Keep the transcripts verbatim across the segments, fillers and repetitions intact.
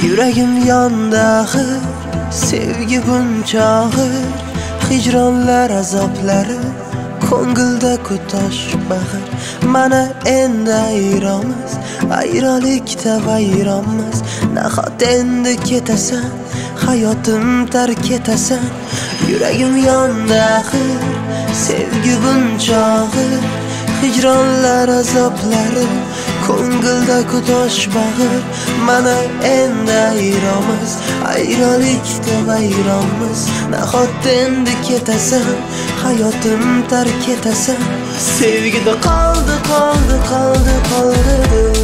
Yuragim yondi axir, sevgi buncha og'ir, hijronlar azoblari ko'ngilda ko'tosh bag'ir. Mana endi ayronmiz, ayronlikda vayronmiz. Nahot endi ketasan, hayotim tark etasan. Yuragim yondi axir, sevgi buncha og'ir, hijronlar azoblari ko'ngilda ko'tosh bag'ir. Mana endi ayronmiz, ayronlikda vayronmiz. Nahot endi ketasan, hayotim tark etasan. Sevgida qoldi, qoldi, qoldi, qoldi.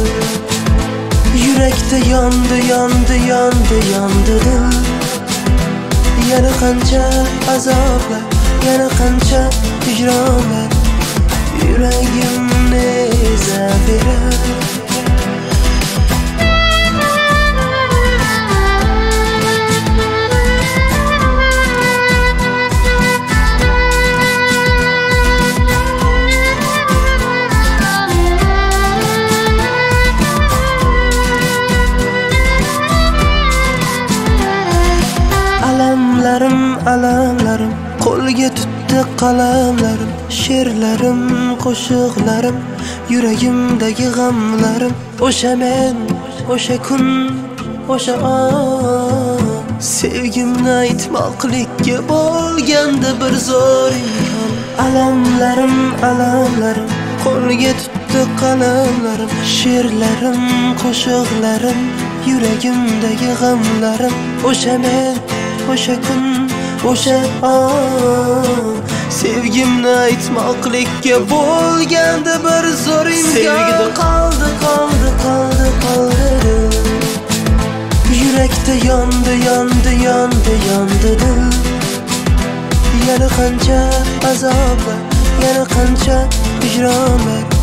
Yurakda yondi, yondi, yondi, yondi dil. Yana qancha azoblar, yana qancha hijronlar yuragimni ezaverar. Alamlarim, alamlarim qo'lga tutdi qalamlarim. She'rlarim, qo'shiqlarim, yuragimdagi g'amlarim. O'sha men, o'sha kun, o'sha on. Sevgimni aytmoqlikka bo'lganda bir zo'r imkon. Alamlarim, alamlarim qo'lga tutdi qalamlarim. She'rlarim, qo'shiqlarim, yuragimdagi g'amlarim. O'sha men, o'sha kun, o'sha on. Sevgimni aytmoqlikka bo'lganda bir zo'r imkon. Sevgida qoldi, qoldi, qoldi, qoldi. Yurakda yondi, yondi, yondi, yondi dil. Yana qancha azoblar, yana qancha hijronlar